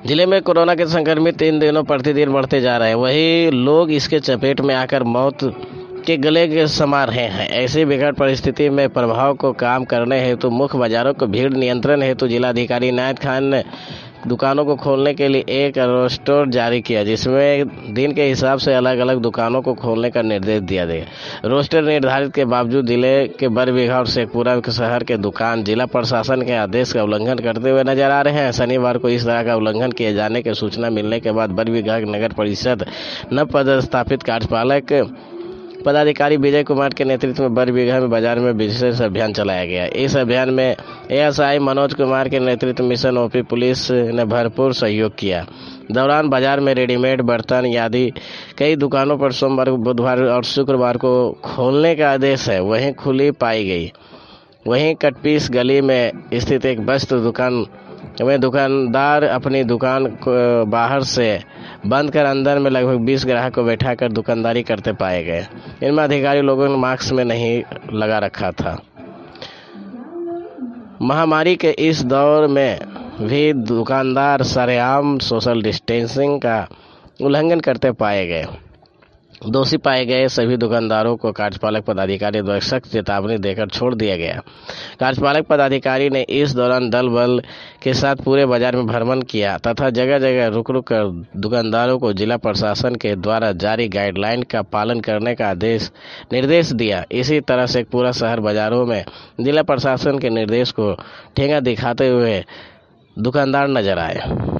जिले में कोरोना के संक्रमित इन दिनों प्रतिदिन बढ़ते जा रहे हैं। वहीं लोग इसके चपेट में आकर मौत के गले के समा रहे हैं। ऐसी विकट परिस्थिति में प्रभाव को काम करने हेतु मुख्य बाजारों को भीड़ नियंत्रण हेतु जिलाधिकारी इनायत खान ने दुकानों को खोलने के लिए एक रोस्टर जारी किया, जिसमें दिन के हिसाब से अलग अलग दुकानों को खोलने का निर्देश दिया गया। रोस्टर निर्धारित के बावजूद जिले के बरबीघा और शेखपुरा शहर के दुकान जिला प्रशासन के आदेश का उल्लंघन करते हुए नजर आ रहे हैं। शनिवार को इस तरह का उल्लंघन किए जाने की सूचना मिलने के बाद बरबीघा नगर परिषद नव पदस्थापित कार्यपालक पदाधिकारी विजय कुमार के नेतृत्व में बरबीघा में बाजार में विशेष अभियान चलाया गया। इस अभियान में एएसआई मनोज कुमार के नेतृत्व मिशन ओपी पुलिस ने भरपूर सहयोग किया। दौरान बाजार में रेडीमेड बर्तन आदि कई दुकानों पर सोमवार, बुधवार और शुक्रवार को खोलने का आदेश है, वहीं खुली पाई गई। वहीं कटपीस गली में स्थित एक वस्त्र दुकान में दुकानदार अपनी दुकान को बाहर से बंद कर अंदर में लगभग 20 ग्राहक को बैठाकर दुकानदारी करते पाए गए। इनमें अधिकारी लोगों ने मास्क में नहीं लगा रखा था। महामारी के इस दौर में भी दुकानदार सरेआम सोशल डिस्टेंसिंग का उल्लंघन करते पाए गए। दोषी पाए गए सभी दुकानदारों को कार्यपालक पदाधिकारी द्वारा सख्त चेतावनी देकर छोड़ दिया गया। कार्यपालक पदाधिकारी ने इस दौरान दल बल के साथ पूरे बाजार में भ्रमण किया तथा जगह जगह रुक कर दुकानदारों को जिला प्रशासन के द्वारा जारी गाइडलाइन का पालन करने का निर्देश दिया। इसी तरह से पूरा शहर बाजारों में जिला प्रशासन के निर्देश को ठेंगा दिखाते हुए दुकानदार नजर आए।